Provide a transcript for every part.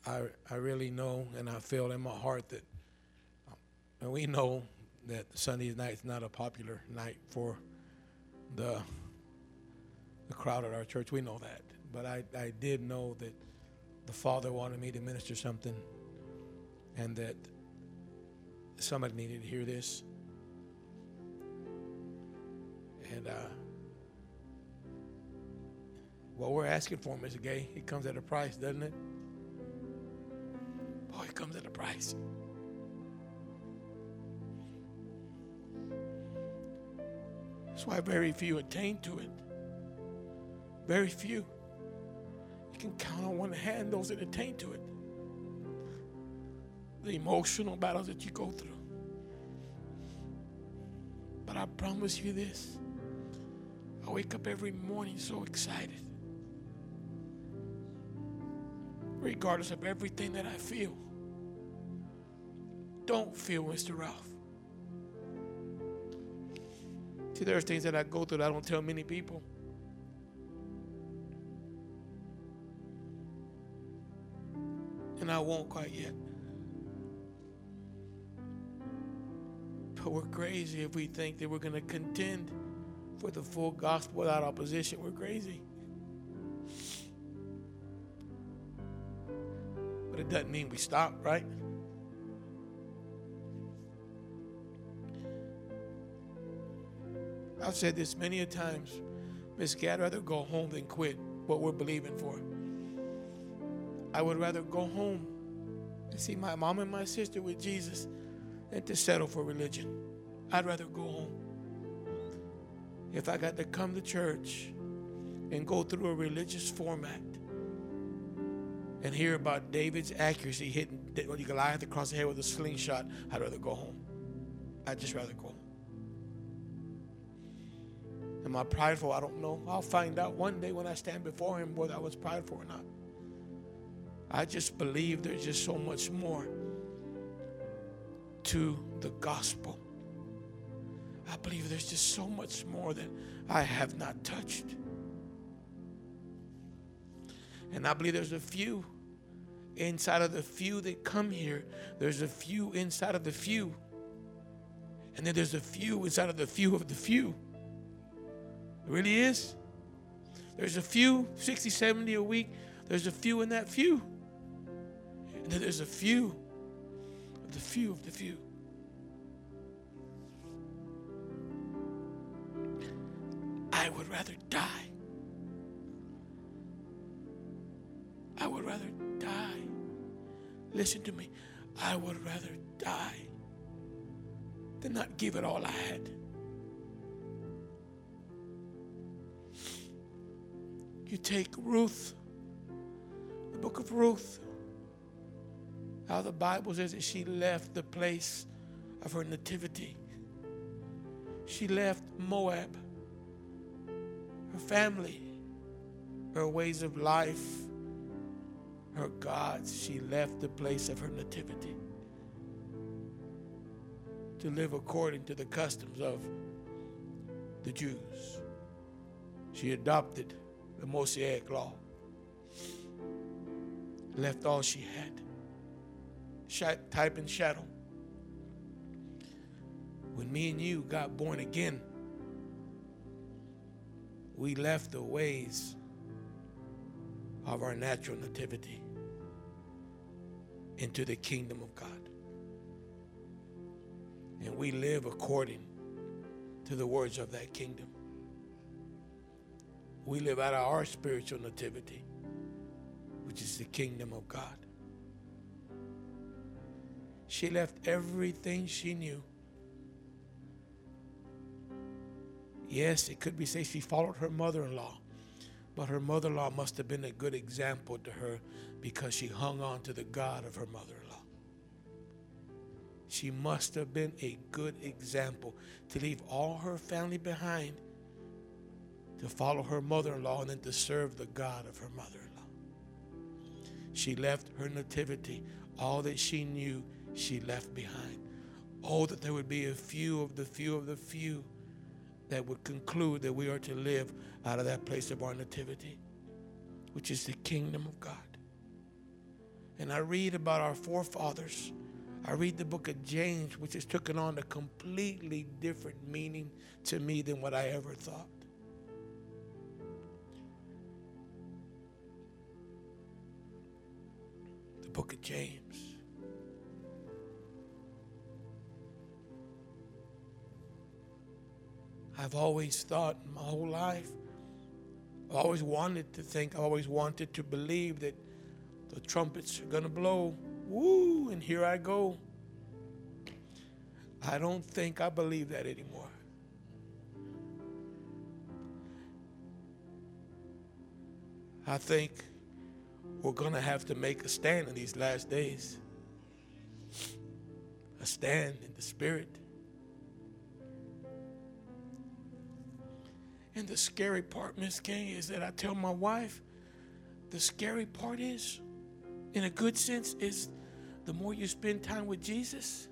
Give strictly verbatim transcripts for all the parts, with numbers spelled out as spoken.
I, I really know and I feel in my heart that, and we know that Sunday night is not a popular night for the, the crowd at our church. We know that. But I, I did know that the Father wanted me to minister something and that somebody needed to hear this. And uh, what we're asking for, Mister Gay, it comes at a price, doesn't it? Boy, it comes at a price. That's why very few attain to it. Very few. You can count on one hand those that attain to it. The emotional battles that you go through. But I promise you this. I wake up every morning so excited. Regardless of everything that I feel. Don't feel, Mister Ralph. See, there's things that I go through that I don't tell many people. And I won't quite yet. But we're crazy if we think that we're going to contend for the full gospel without opposition. We're crazy. But it doesn't mean we stop, right? I've said this many a times. Miss Gay, I'd rather go home than quit what we're believing for. I would rather go home and see my mom and my sister with Jesus than to settle for religion. I'd rather go home. If I got to come to church and go through a religious format and hear about David's accuracy hitting Goliath across the head with a slingshot, I'd rather go home. I'd just rather go home. Am I prideful? I don't know. I'll find out one day when I stand before him whether I was prideful or not. I just believe there's just so much more to the gospel. I believe there's just so much more that I have not touched. And I believe there's a few inside of the few that come here. There's a few inside of the few. And then there's a few inside of the few of the few. It really is. There's a few, sixty, seventy a week. There's a few in that few. And then there's a few of the few of the few. I would rather die. I would rather die. Listen to me. I would rather die than not give it all I had. You take Ruth, the book of Ruth, how the Bible says that she left the place of her nativity. She left Moab, her family, her ways of life, her gods. She left the place of her nativity to live according to the customs of the Jews. She adopted the Mosaic law. Left all she had. Sh- type and shadow. When me and you got born again, we left the ways of our natural nativity into the kingdom of God. And we live according to the words of that kingdom. We live out of our spiritual nativity, which is the kingdom of God. She left everything she knew. Yes, it could be said she followed her mother-in-law, but her mother-in-law must have been a good example to her because she hung on to the God of her mother-in-law. She must have been a good example to leave all her family behind to follow her mother-in-law and then to serve the God of her mother-in-law. She left her nativity. All that she knew, she left behind. Oh, that there would be a few of the few of the few that would conclude that we are to live out of that place of our nativity, which is the kingdom of God. and I read about our forefathers, I read the book of James, which has taken on a completely different meaning to me than what I ever thought. The book of James. I've always thought my whole life, I've always wanted to think, I've always wanted to believe that the trumpets are going to blow. Woo, and here I go. I don't think I believe that anymore. I think we're going to have to make a stand in these last days. A stand in the Spirit. And the scary part, Miss King, is that I tell my wife, the scary part is, in a good sense, is the more you spend time with Jesus,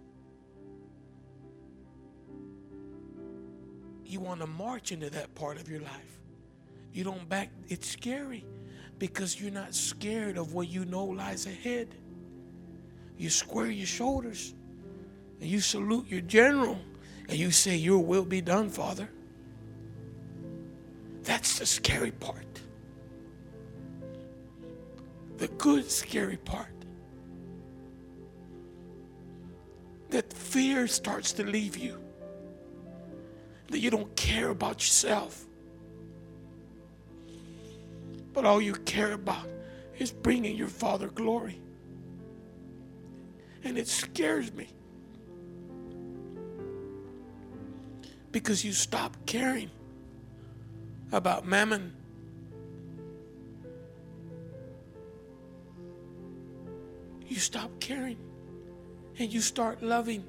you want to march into that part of your life. You don't back. It's scary because you're not scared of what you know lies ahead. You square your shoulders and you salute your general and you say, your will be done, Father. That's the scary part. The good scary part. That fear starts to leave you. That you don't care about yourself. But all you care about is bringing your Father glory. And it scares me. Because you stop caring about mammon. You stop caring and you start loving.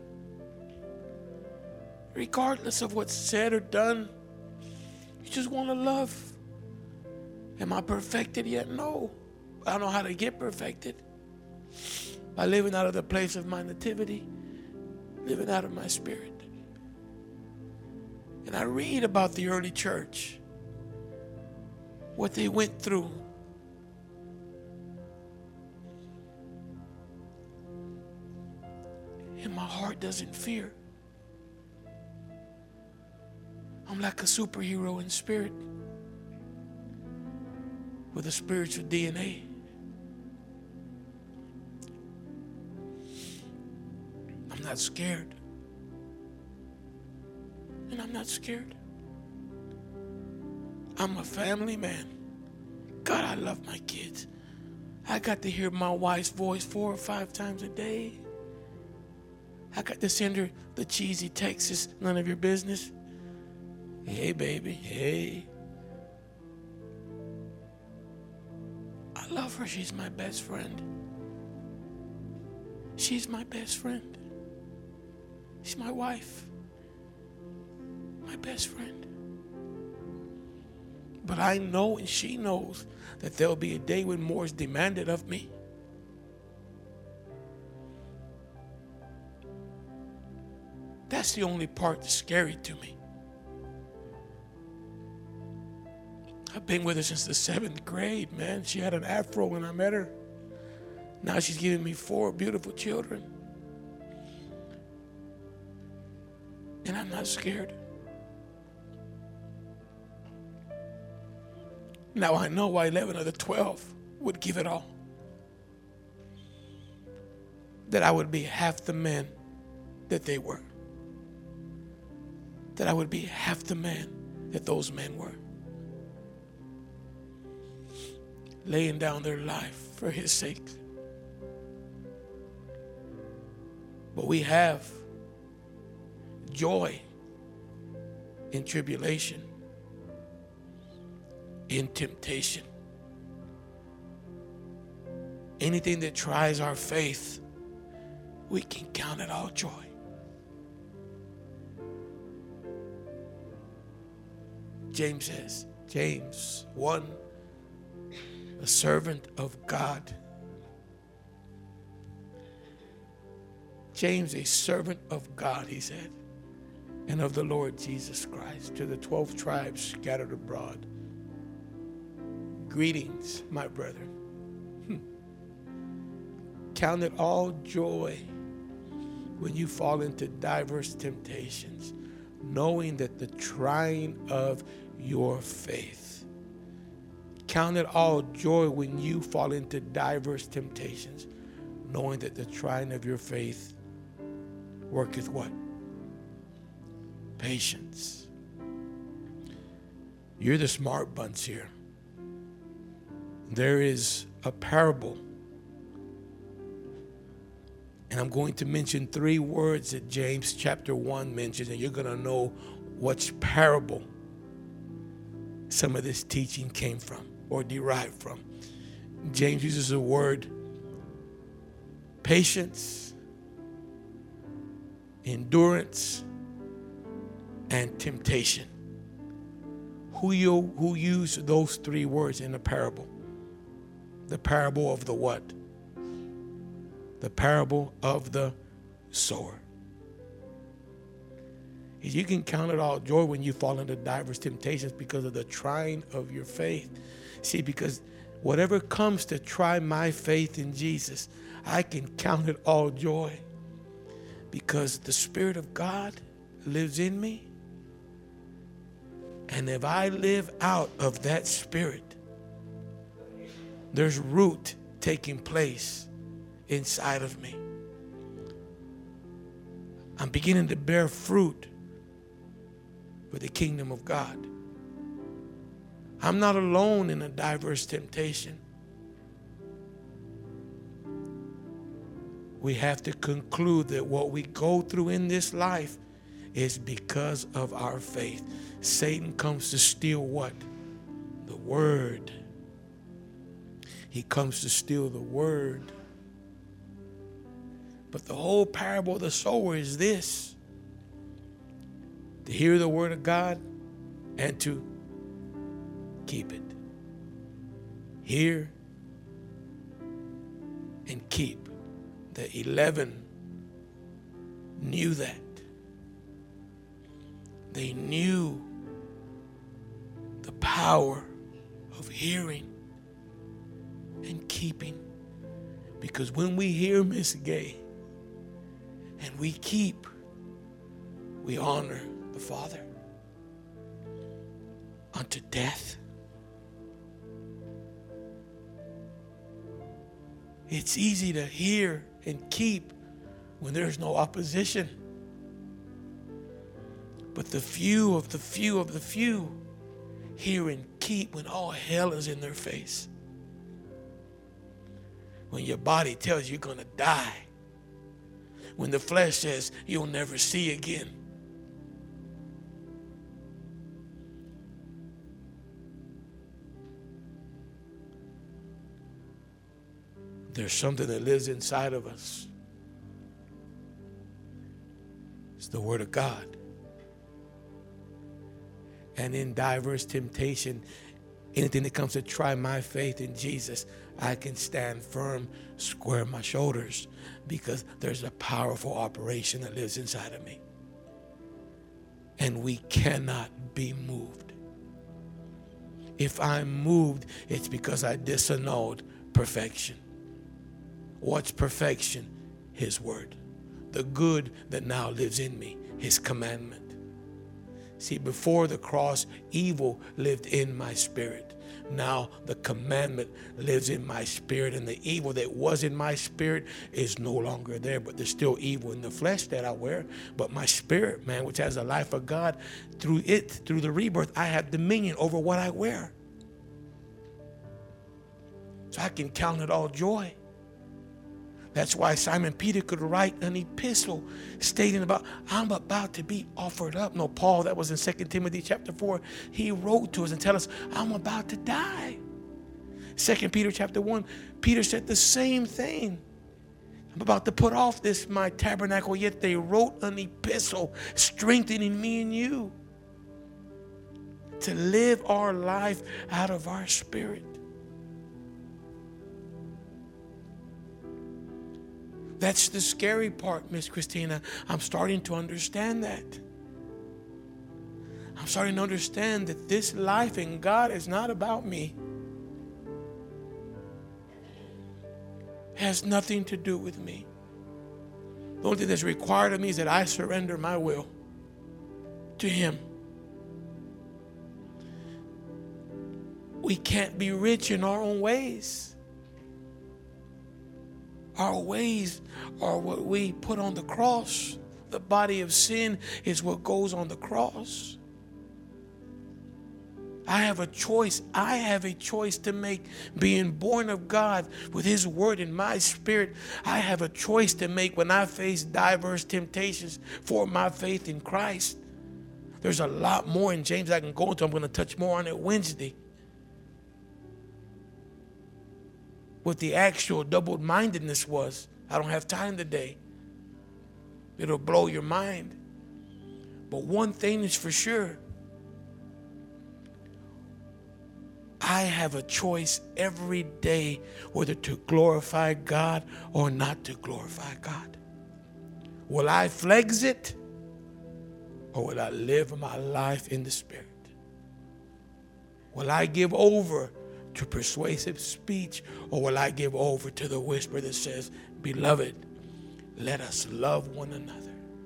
Regardless of what's said or done, you just want to love. Am I perfected yet? No. I don't know how to get perfected. By living out of the place of my nativity, living out of my spirit. And I read about the early church, what they went through. And my heart doesn't fear. I'm like a superhero in spirit with a spiritual D N A. I'm not scared. And I'm not scared. I'm a family man. God, I love my kids. I got to hear my wife's voice four or five times a day. I got to send her the cheesy texts, none of your business. Hey, baby, hey. I love her. She's my best friend. She's my best friend. She's my wife. My best friend. But I know and she knows that there'll be a day when more is demanded of me. That's the only part that's scary to me. I've been with her since the seventh grade, man. She had an afro when I met her. Now she's giving me four beautiful children. And I'm not scared. Now I know why eleven of the twelve would give it all. That I would be half the man that they were. That I would be half the man that those men were. Laying down their life for his sake. But we have joy in tribulation, in temptation. Anything that tries our faith, we can count it all joy. James says, James one, a servant of God. James, a servant of God, he said, and of the Lord Jesus Christ, to the twelve tribes scattered abroad. Greetings, my brethren. Count it all joy when you fall into diverse temptations, knowing that the trying of your faith. Count it all joy when you fall into diverse temptations, knowing that the trying of your faith worketh what? Patience. You're the smart bunch here. There is a parable, and I'm going to mention three words that James chapter one mentions, and you're going to know which parable some of this teaching came from or derived from. James uses the word patience, endurance, and temptation. Who you who used those three words in the parable? The parable of the what? The parable of the sower. You can count it all joy when you fall into diverse temptations because of the trying of your faith. See, because whatever comes to try my faith in Jesus, I can count it all joy because the Spirit of God lives in me. And if I live out of that Spirit, there's root taking place inside of me. I'm beginning to bear fruit for the kingdom of God. I'm not alone in a diverse temptation. We have to conclude that what we go through in this life is because of our faith. Satan comes to steal what? The word. He comes to steal the word. But the whole parable of the sower is this: to hear the word of God and to keep it. Hear and keep. The eleven knew that. They knew the power of hearing and keeping. Because when we hear, Miss Gay, and we keep, we honor the Father unto death. It's easy to hear and keep when there's no opposition. But the few of the few of the few hear and keep when all hell is in their face. When your body tells you you're going to die. When the flesh says you'll never see again. There's something that lives inside of us. It's the Word of God. And in diverse temptation, anything that comes to try my faith in Jesus, I can stand firm, square my shoulders, because there's a powerful operation that lives inside of me. And we cannot be moved. If I'm moved, it's because I disannulled perfection. What's perfection? His word. The good that now lives in me, his commandment. See, before the cross, evil lived in my spirit. Now the commandment lives in my spirit, and the evil that was in my spirit is no longer there. But there's still evil in the flesh that I wear. But my spirit, man, which has the life of God, through it, through the rebirth, I have dominion over what I wear. So I can count it all joy. That's why Simon Peter could write an epistle stating about, I'm about to be offered up. No, Paul, that was in Second Timothy chapter four. He wrote to us and tell us, I'm about to die. Second Peter chapter one, Peter said the same thing. I'm about to put off this, my tabernacle, yet they wrote an epistle strengthening me and you to live our life out of our spirit. That's the scary part, Miss Christina. I'm starting to understand that. I'm starting to understand that this life in God is not about me. has nothing to do with me. The only thing that's required of me is that I surrender my will to Him. We can't be rich in our own ways. Our ways are what we put on the cross. The body of sin is what goes on the cross. I have a choice. I have a choice to make. Being born of God with His word in my spirit, I have a choice to make when I face diverse temptations for my faith in Christ. There's a lot more in James I can go into. I'm going to touch more on it Wednesday. What the actual double-mindedness was. I don't have time today. It'll blow your mind. But one thing is for sure. I have a choice every day whether to glorify God or not to glorify God. Will I flex it or will I live my life in the Spirit? Will I give over to persuasive speech or will I give over to the whisper that says, beloved, let us love one another?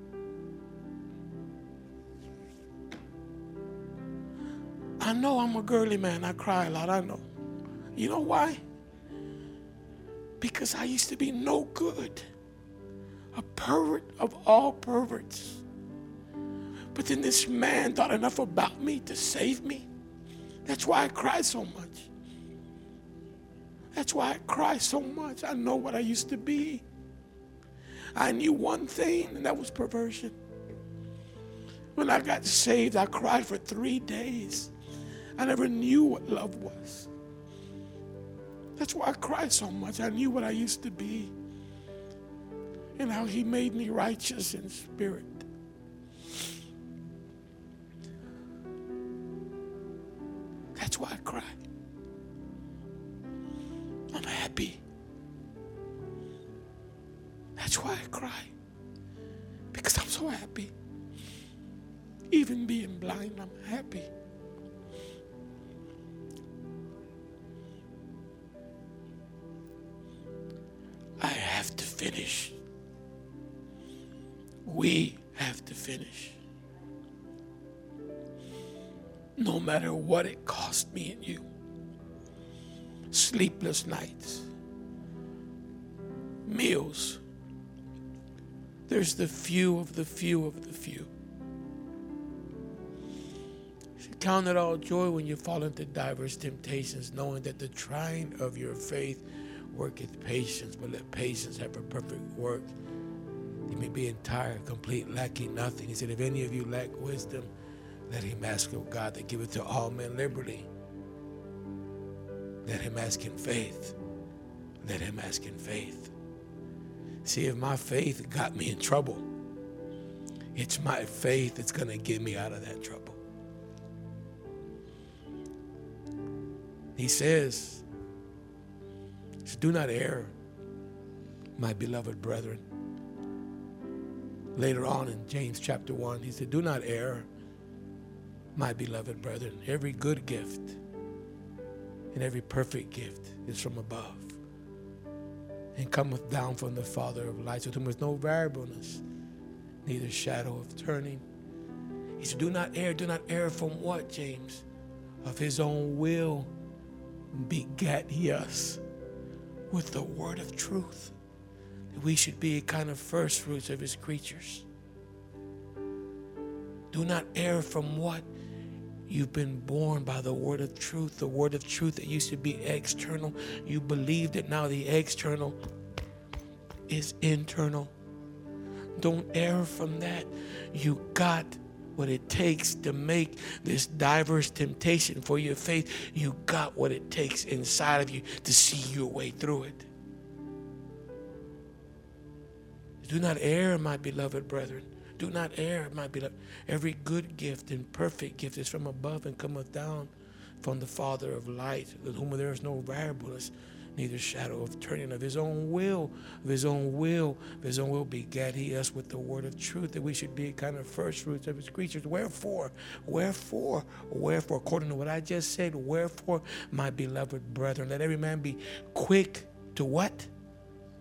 I know I'm a girly man. I cry a lot. I know. You know why? Because I used to be no good. A pervert of all perverts. But then this man thought enough about me to save me. That's why I cry so much. That's why I cry so much. I know what I used to be. I knew one thing, and that was perversion. When I got saved, I cried for three days. I never knew what love was. That's why I cry so much. I knew what I used to be and how He made me righteous in spirit. That's why I cry. I'm happy. That's why I cry. Because I'm so happy. Even being blind, I'm happy. I have to finish. We have to finish. No matter what it cost me and you. Sleepless nights. Meals. There's the few of the few of the few. You should count it all joy when you fall into diverse temptations, knowing that the trying of your faith worketh patience, but let patience have a perfect work. You may be entire, complete, lacking nothing. He said, if any of you lack wisdom, let him ask of God that giveth to all men liberally. Let him ask in faith. Let him ask in faith. See, if my faith got me in trouble, it's my faith that's going to get me out of that trouble. He says, do not err, my beloved brethren. Later on in James chapter one, he said, do not err, my beloved brethren. Every good gift and every perfect gift is from above and cometh down from the Father of lights, with whom is no variableness, neither shadow of turning. He said, do not err. Do not err from what, James? Of His own will begat He us with the word of truth, that we should be a kind of first fruits of His creatures. Do not err from what? You've been born by the word of truth, the word of truth that used to be external. You believe that now the external is internal. Don't err from that. You got what it takes to make this diverse temptation for your faith. You got what it takes inside of you to see your way through it. Do not err, my beloved brethren. Do not err, my beloved. Every good gift and perfect gift is from above and cometh down from the Father of light, with whom there is no variableness, neither shadow of turning. Of His own will, of His own will, of His own will begat He us with the word of truth, that we should be a kind of first fruits of His creatures. Wherefore, wherefore, wherefore, according to what I just said, wherefore, my beloved brethren, let every man be quick to what?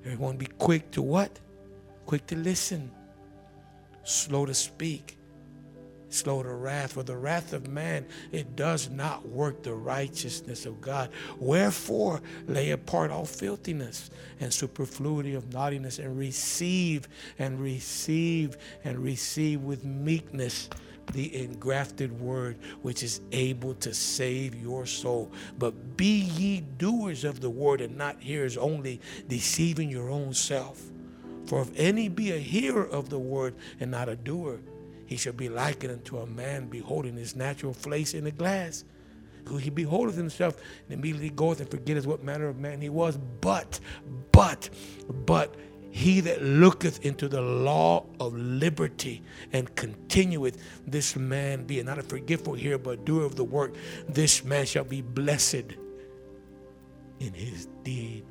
We want to be quick to what? Quick to listen, slow to speak, slow to wrath. For the wrath of man, it does not work the righteousness of God. Wherefore, lay apart all filthiness and superfluity of naughtiness, and receive and receive and receive with meekness the engrafted word, which is able to save your soul. But be ye doers of the word, and not hearers only, deceiving your own self. For if any be a hearer of the word and not a doer, he shall be likened unto a man beholding his natural face in a glass, who he beholdeth himself and immediately goeth and forgetteth what manner of man he was. But, but, but, he that looketh into the law of liberty and continueth, this man being not a forgetful hearer, but a doer of the work, this man shall be blessed in his deed.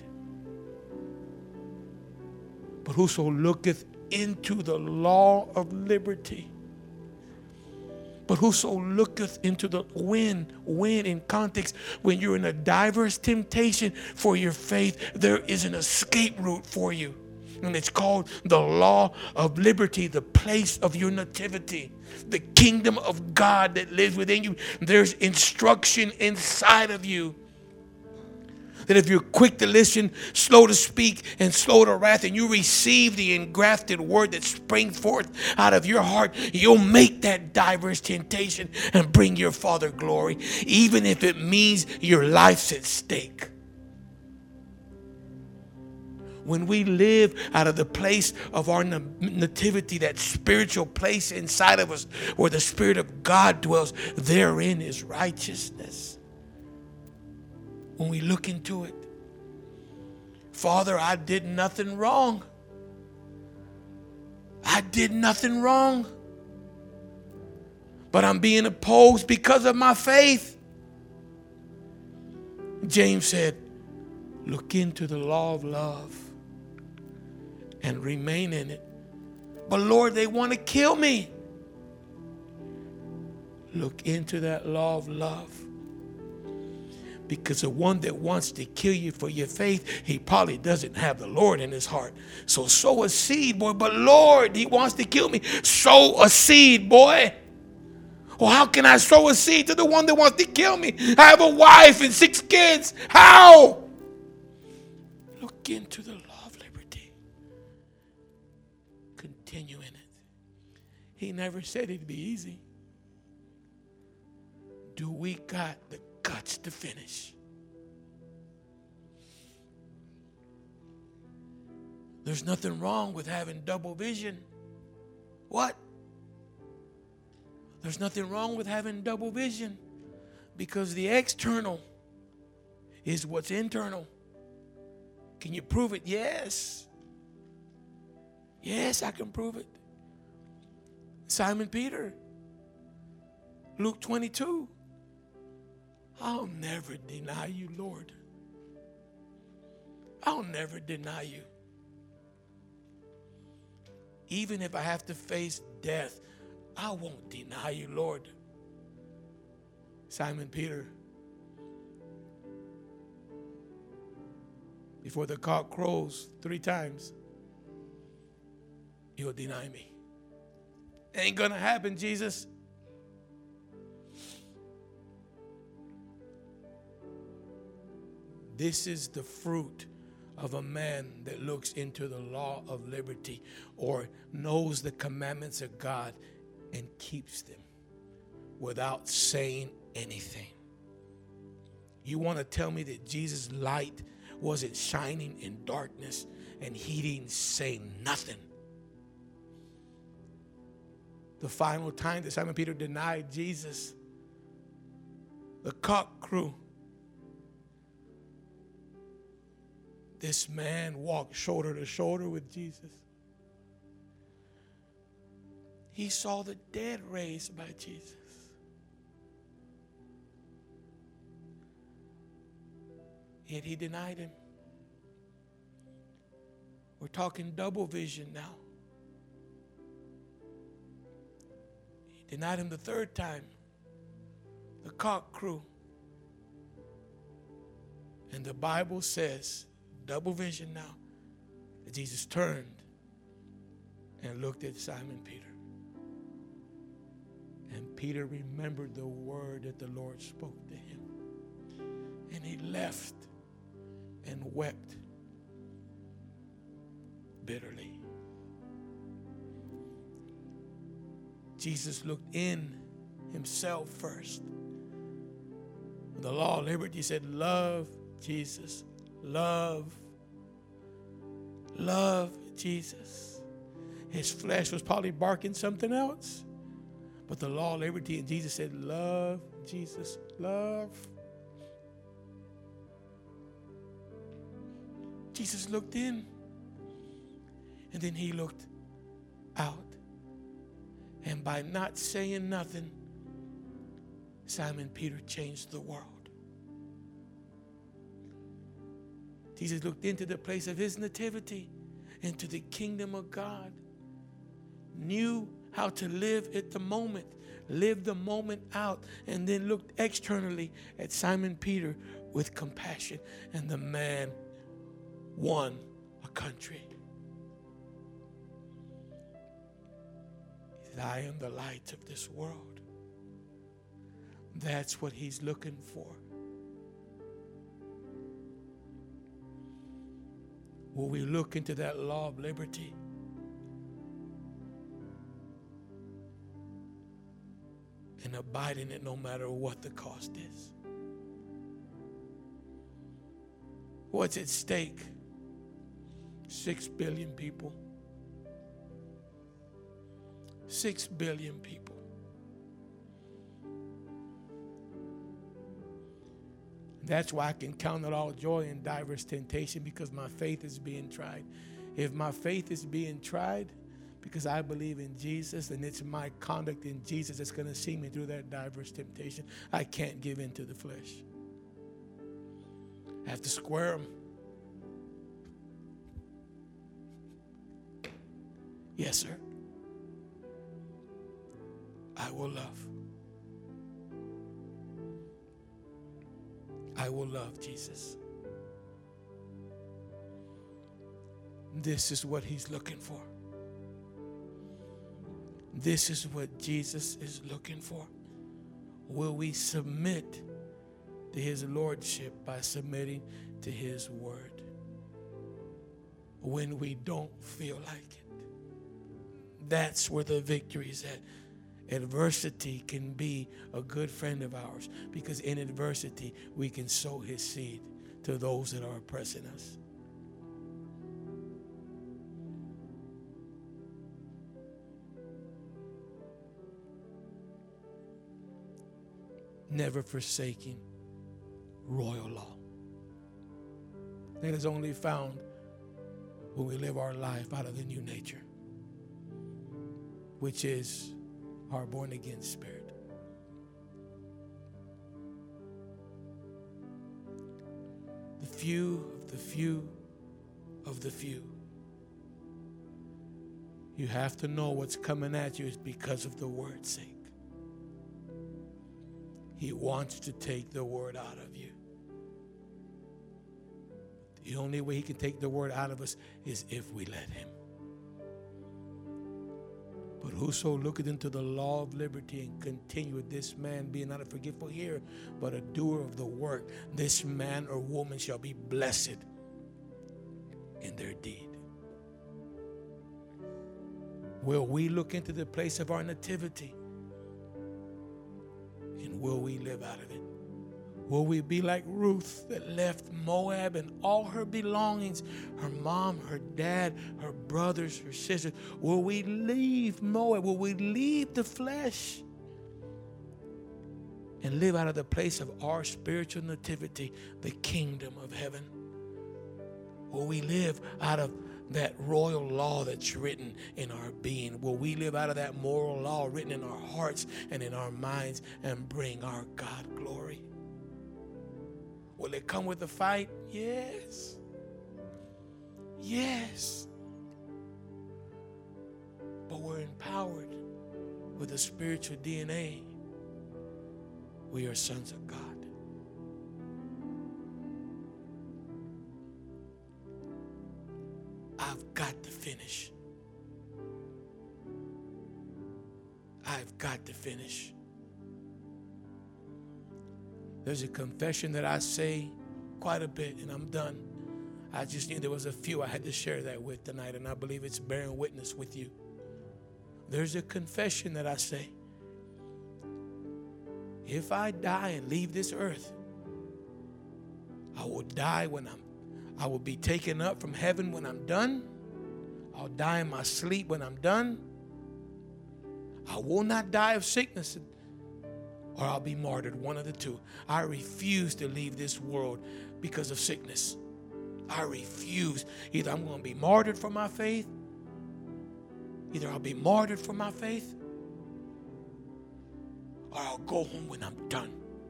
But whoso looketh into the law of liberty, but whoso looketh into the, when, when in context, when you're in a diverse temptation for your faith, there is an escape route for you. And it's called the law of liberty, the place of your nativity, the kingdom of God that lives within you. There's instruction inside of you. That if you're quick to listen, slow to speak, and slow to wrath, and you receive the engrafted word that springs forth out of your heart, you'll make that diverse temptation and bring your Father glory, even if it means your life's at stake. When we live out of the place of our nativity, that spiritual place inside of us where the Spirit of God dwells, therein is righteousness. When we look into it, Father, I did nothing wrong. I did nothing wrong. But I'm being opposed because of my faith. James said, look into the law of love and remain in it. But Lord, they want to kill me. Look into that law of love. Because the one that wants to kill you for your faith, he probably doesn't have the Lord in his heart. So sow a seed, boy. But Lord, he wants to kill me. Sow a seed, boy. Well, how can I sow a seed to the one that wants to kill me? I have a wife and six kids. How? Look into the law of liberty. Continue in it. He never said it'd be easy. Do we got the guts to finish? There's nothing wrong with having double vision. What? There's nothing wrong with having double vision, because the external is what's internal. Can you prove it? Yes. Yes, I can prove it. Simon Peter, Luke twenty-two. I'll never deny you, Lord. I'll never deny you. Even if I have to face death, I won't deny you, Lord. Simon Peter, before the cock crows three times, you'll deny me. Ain't gonna happen, Jesus. This is the fruit of a man that looks into the law of liberty, or knows the commandments of God and keeps them without saying anything. You want to tell me that Jesus' light wasn't shining in darkness and he didn't say nothing? The final time that Simon Peter denied Jesus, the cock crew. This man walked shoulder to shoulder with Jesus. He saw the dead raised by Jesus. Yet he denied him. We're talking double vision now. He denied him the third time. The cock crew. And the Bible says, double vision now, Jesus turned and looked at Simon Peter. And Peter remembered the word that the Lord spoke to him. And he left and wept bitterly. Jesus looked in himself first. The law of liberty said, love Jesus. Love. Love Jesus. His flesh was probably barking something else. But the law of liberty and Jesus said, love Jesus. Love. Jesus looked in. And then he looked out. And by not saying nothing, Simon Peter changed the world. Jesus looked into the place of his nativity, into the kingdom of God, knew how to live at the moment, lived the moment out, and then looked externally at Simon Peter with compassion. And the man won a country. He said, I am the light of this world. That's what he's looking for. Will we look into that law of liberty? And abide in it no matter what the cost is? What's at stake? Six billion people. Six billion people. That's why I can count it all joy in diverse temptation, because my faith is being tried. If my faith is being tried because I believe in Jesus, and it's my conduct in Jesus that's going to see me through that diverse temptation, I can't give in to the flesh. I have to square them. Yes, sir. I will love. I will love Jesus. This is what he's looking for. This is what Jesus is looking for. Will we submit to his lordship by submitting to his word when we don't feel like it? That's where the victory is at. Adversity can be a good friend of ours, because in adversity we can sow his seed to those that are oppressing us. Never forsaking royal law. That is only found when we live our life out of the new nature, which is our born-again spirit. The few of the few of the few. You have to know what's coming at you is because of the word's sake. He wants to take the word out of you. The only way he can take the word out of us is if we let him. But whoso looketh into the law of liberty and continueth, this man being not a forgetful hearer, but a doer of the work, this man or woman shall be blessed in their deed. Will we look into the place of our nativity? And will we live out of it? Will we be like Ruth that left Moab and all her belongings, her mom, her dad, her brothers, her sisters? Will we leave Moab? Will we leave the flesh and live out of the place of our spiritual nativity, the kingdom of heaven? Will we live out of that royal law that's written in our being? Will we live out of that moral law written in our hearts and in our minds and bring our God glory? Will it come with a fight? Yes. Yes. But we're empowered with a spiritual D N A. We are sons of God. I I've got to finish. I've got to finish. There's a confession that I say quite a bit, and I'm done. I just knew there was a few I had to share that with tonight, and I believe it's bearing witness with you. There's a confession that I say. If I die and leave this earth, I will die when I'm, I will be taken up from heaven when I'm done. I'll die in my sleep when I'm done. I will not die of sickness, or I'll be martyred, one of the two. I refuse to leave this world because of sickness. I refuse. Either I'm going to be martyred for my faith, either I'll be martyred for my faith, or I'll go home when I'm done.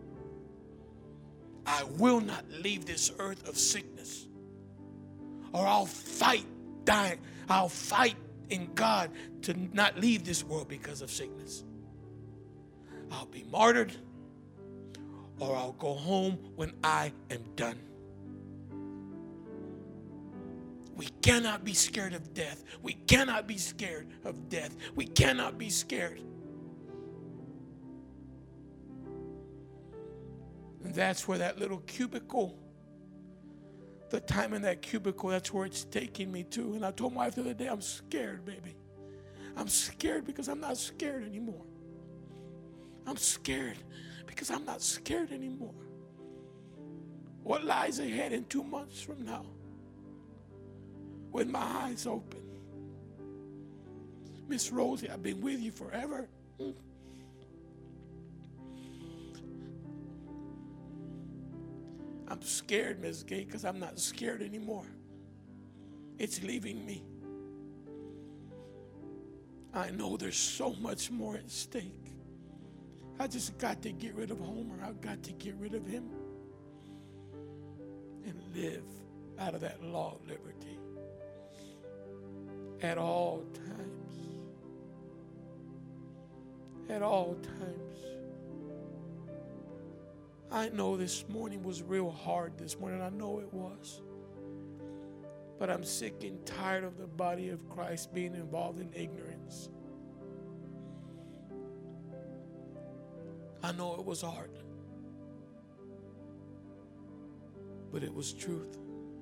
I will not leave this earth of sickness, or I'll fight dying. I'll fight in God to not leave this world because of sickness. I'll be martyred, or I'll go home when I am done. We cannot be scared of death. We cannot be scared of death. We cannot be scared. And that's where that little cubicle, the time in that cubicle, that's where it's taking me to. And I told my wife the other day, I'm scared, baby. I'm scared because I'm not scared anymore. I'm scared because I'm not scared anymore. What lies ahead in two months from now? With my eyes open. Miss Rosie, I've been with you forever. I'm scared, Miss Gay, because I'm not scared anymore. It's leaving me. I know there's so much more at stake. I just got to get rid of Homer. I've got to get rid of him and live out of that law of liberty at all times. At all times. I know this morning was real hard this morning. I know it was. But I'm sick and tired of the body of Christ being involved in ignorance. I know it was hard. But it was truth.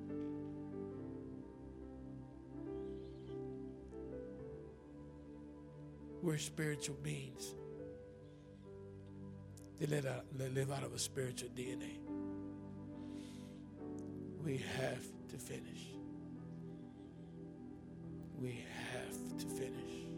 We're spiritual beings. They live out, they live out of a spiritual D N A. We have to finish. We have to finish.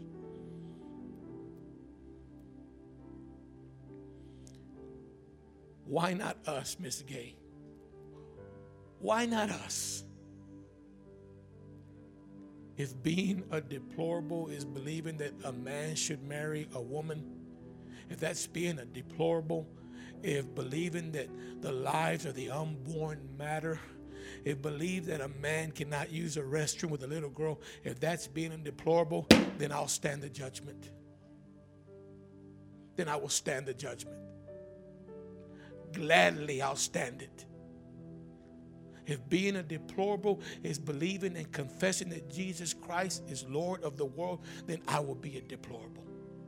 Why not us, Miss Gay? Why not us? If being a deplorable is believing that a man should marry a woman, if that's being a deplorable, if believing that the lives of the unborn matter, if believe that a man cannot use a restroom with a little girl, if that's being a deplorable, then I'll stand the judgment. Then I will stand the judgment. Gladly I'll stand it. If being a deplorable is believing and confessing that Jesus Christ is Lord of the world, then I will be a deplorable.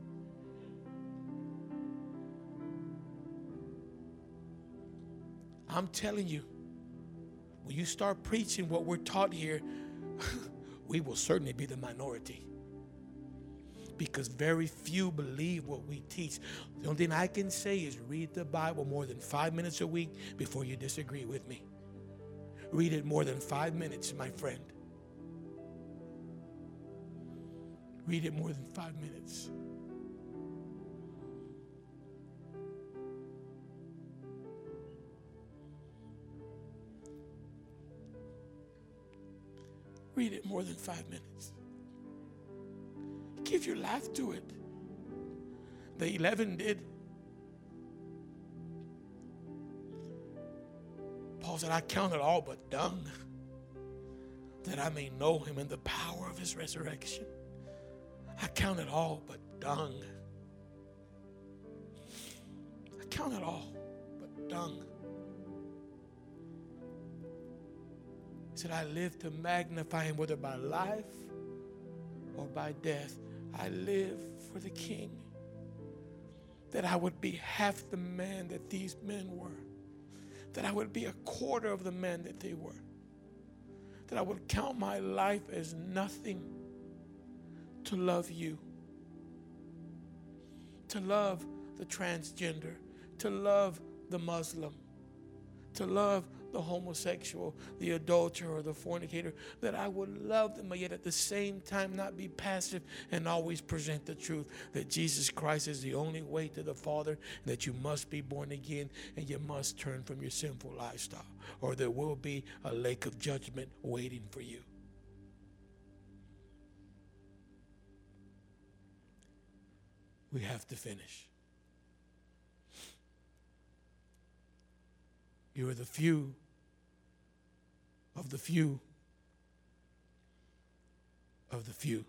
I'm telling you, when you start preaching what we're taught here, we will certainly be the minority. Because very few believe what we teach. The only thing I can say is read the Bible more than five minutes a week before you disagree with me. Read it more than five minutes, my friend. Read it more than five minutes. Read it more than five minutes. Give your life to it. The eleven did. Paul said, I count it all but dung, that I may know him in the power of his resurrection. I count it all but dung. I count it all but dung. said, I live to magnify him, whether by life or by death. I live for the King. That I would be half the man that these men were. That I would be a quarter of the man that they were. That I would count my life as nothing to love you. To love the transgender. To love the Muslim. To love the homosexual, the adulterer, or the fornicator, that I would love them, but yet at the same time not be passive and always present the truth that Jesus Christ is the only way to the Father, and that you must be born again and you must turn from your sinful lifestyle, or there will be a lake of judgment waiting for you. We have to finish. You are the few of the few of the few.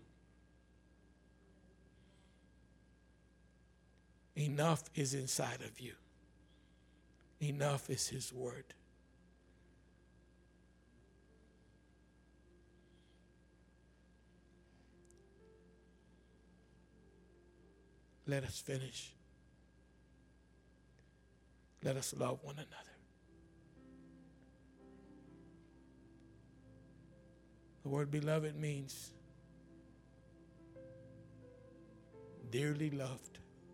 Enough is inside of you. Enough is his word. Let us finish. Let us love one another. The word beloved means dearly loved.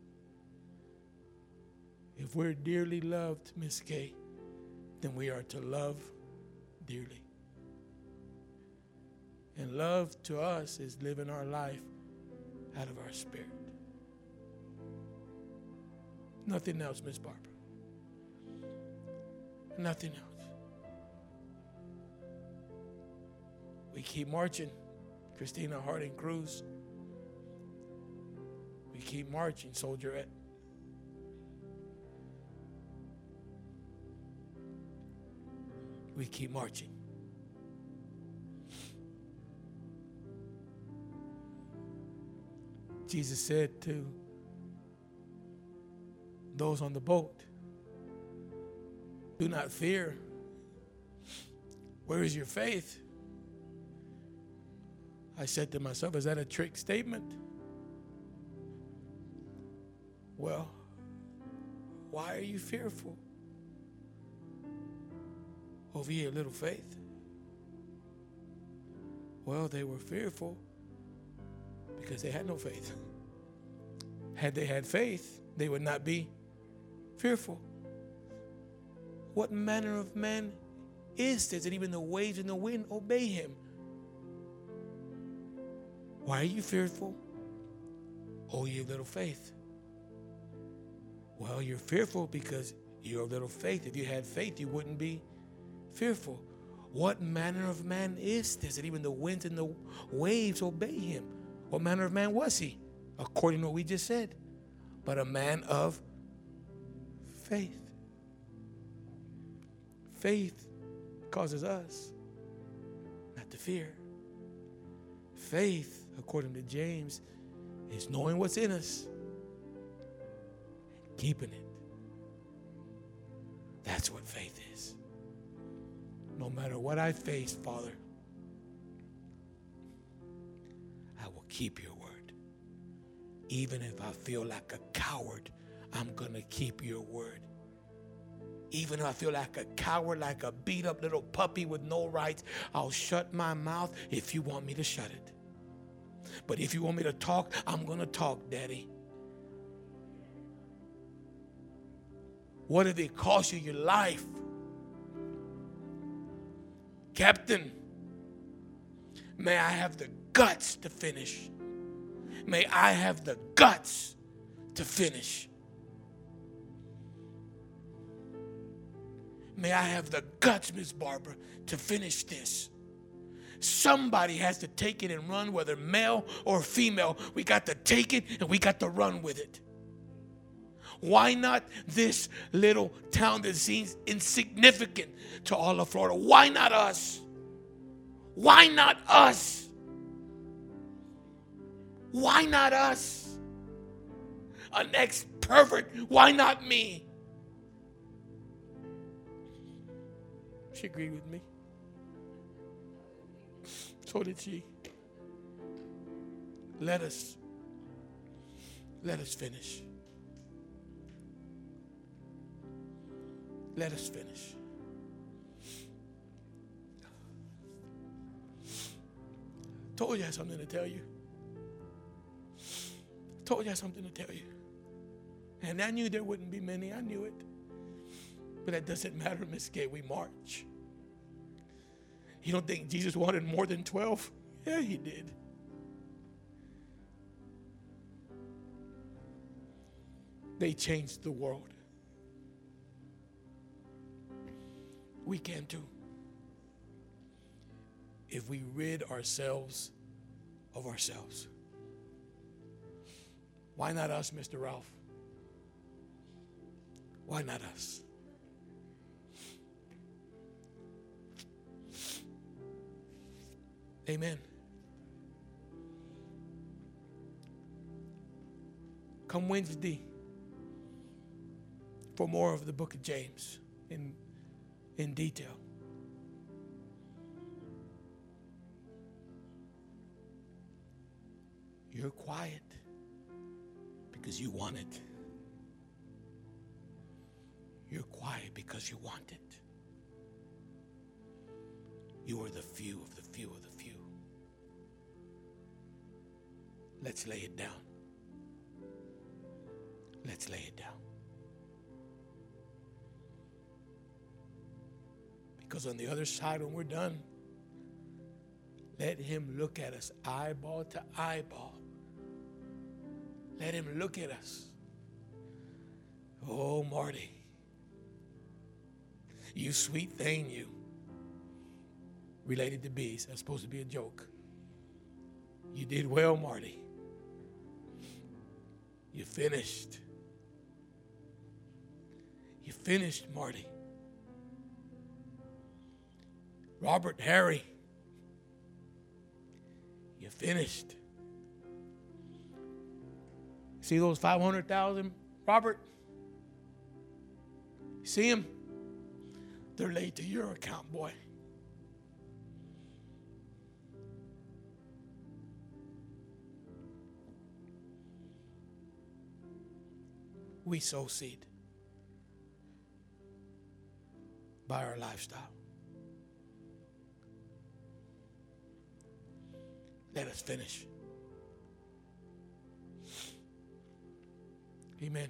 If we're dearly loved, Miss Kay, then we are to love dearly. And love to us is living our life out of our spirit. Nothing else, Miss Barbara. Nothing else. We keep marching. Christina Harding Cruz. We keep marching, Soldierette. We keep marching. Jesus said to those on the boat, do not fear. Where is your faith? I said to myself, is that a trick statement? Well, why are you fearful? Over here, little faith. Well, they were fearful because they had no faith. Had they had faith, they would not be fearful. What manner of man is this that even the waves and the wind obey him? Why are you fearful? Oh, you have little faith. Well, you're fearful because you have little faith. If you had faith, you wouldn't be fearful. What manner of man is this that even the winds and the waves obey him? What manner of man was he? According to what we just said. But a man of faith. Faith causes us not to fear. Faith, according to James, is knowing what's in us, keeping it. That's what faith is. No matter what I face, Father, I will keep your word. Even if I feel like a coward, I'm going to keep your word. Even if I feel like a coward, like a beat up little puppy with no rights, I'll shut my mouth if you want me to shut it. But if you want me to talk, I'm going to talk, Daddy. What if it cost you your life? Captain, may I have the guts to finish. May I have the guts to finish. May I have the guts, Miss Barbara, to finish this. Somebody has to take it and run, whether male or female. We got to take it and we got to run with it. Why not this little town that seems insignificant to all of Florida? Why not us? Why not us? Why not us? An ex-pervert, why not me? She agreed with me. so did she. Let us, let us finish. Let us finish. Told you I had something to tell you. Told you I had something to tell you. And I knew there wouldn't be many. I knew it. But that doesn't matter, Miss Gay. We march. You don't think Jesus wanted more than twelve? Yeah, he did. They changed the world. We can too. If we rid ourselves of ourselves. Why not us, Mister Ralph? Why not us? Amen. Come Wednesday for more of the book of James in, in detail. You're quiet because you want it. You're quiet because you want it. You are the few of the few of the few. Let's lay it down. Let's lay it down. Because on the other side, when we're done, let him look at us eyeball to eyeball. Let him look at us. Oh, Marty, you sweet thing, you. Related to bees. That's supposed to be a joke. You did well, Marty. You finished. You finished, Marty. Robert, Harry, you finished. See those five hundred thousand, Robert? You see them? They're laid to your account, boy. We sow seed by our lifestyle. Let us finish. Amen.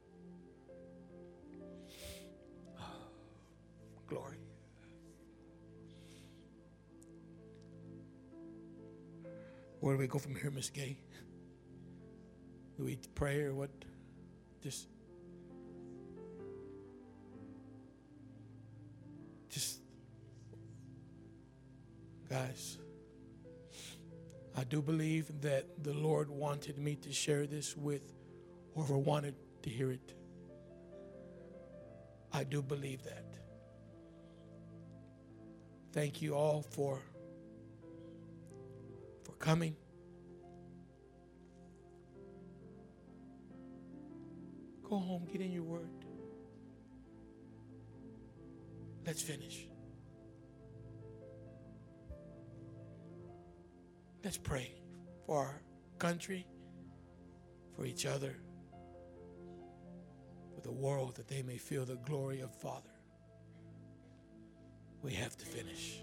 Oh, glory. Where do we go from here, Miss Gay? Do we pray or what? Just, just, guys, I do believe that the Lord wanted me to share this with whoever wanted to hear it. I do believe that. Thank you all for, for coming. Go home, get in your word. Let's finish. Let's pray for our country, for each other, for the world, that they may feel the glory of Father. We have to finish.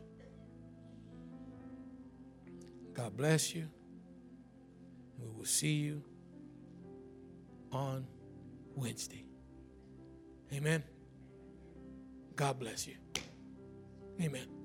God bless you. We will see you on Wednesday. Amen. God bless you. Amen.